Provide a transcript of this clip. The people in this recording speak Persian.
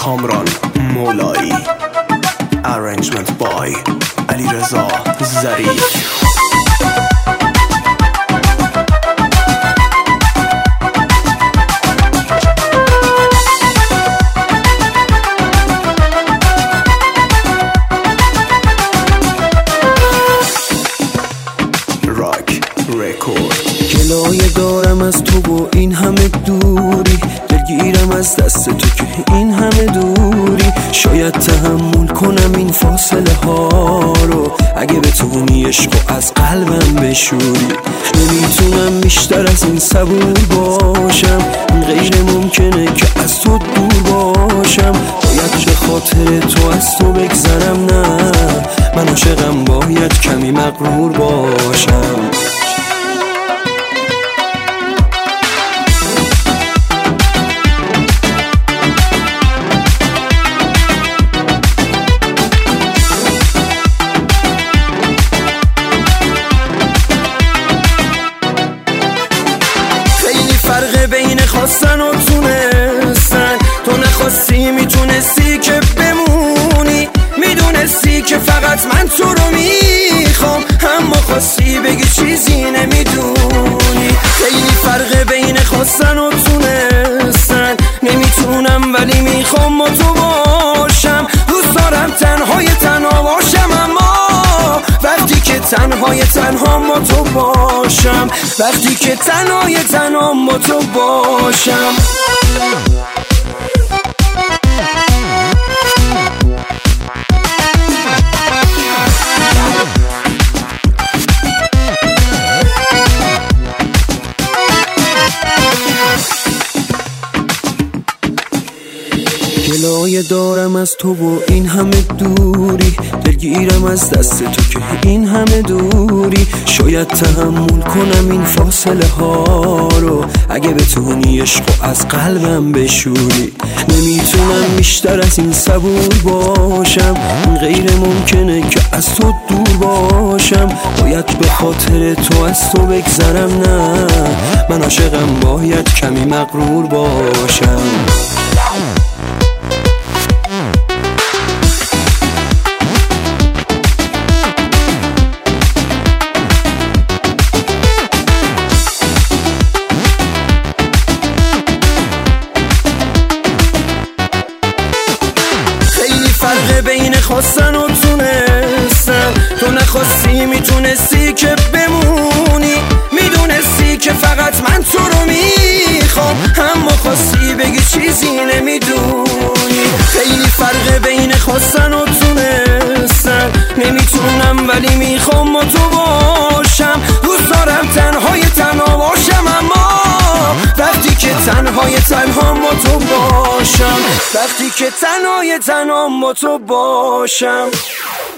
کامران مولایی. Arrangement by علیرضا ظریف. گلایه دارم از تو و این همه دوری، دلگیرم از دست تو که این همه دوری. شاید تحمل کنم این فاصله ها رو، اگه بتونی عشقو از قلبم بشوری. نمیتونم بیشتر از این صبور باشم، غیر ممکنه که از تو دور باشم. باید به خاطر تو از تو بگذرم، نه من عاشقم باید کمی مغرور باشم. فرق بین خواستن و تونستن، تو نخواستی میتونستی که بمونی، میدونستی که فقط من تو رو میخوام، اما خواستی بگی چیزی نمیدونی. خیلی فرق بین خواستن و تونستن، نمیتونم ولی میخوام با تو باشم. دوست دارم تنهای تنها باشم، اما وقتی که تنهای تنها با تو باشم، وقتی که تنهای تنها با تو باشم. گلایه دارم از تو و این همه دوری، دلگیرم از دست تو که این همه دوری. شاید تحمل کنم این فاصله ها رو، اگه بتونی عشقو از قلبم بشوری. نمیتونم بیشتر از این صبور باشم، غیر ممکنه که از تو دور باشم. باید به خاطر تو از تو بگذرم، نه من عاشقم باید کمی مغرور باشم. فرق بین خواستن و تونستن، تو نخواستی میتونستی که بمونی، میدونستی که فقط من تو رو میخوام، اما خواستی بگی چیزی نمیدونی. خیلی فرق بین خواستن و تونستن، نمیتونم ولی میخوام با تو باشم. دوست دارم تنهای تنها باشم، اما وقتی که تنهای تنها با تو باشم، وقتی که تنهای تنها با تو باشم.